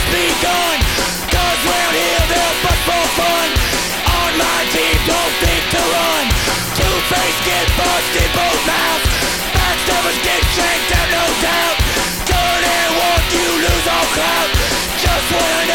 be gone. Cause round here they'll fuck for fun. On my team, don't think to run. Two-Face get busted both mouths. Backstabbers get shanked out, no doubt. Turn and walk, you lose all clout. Just when I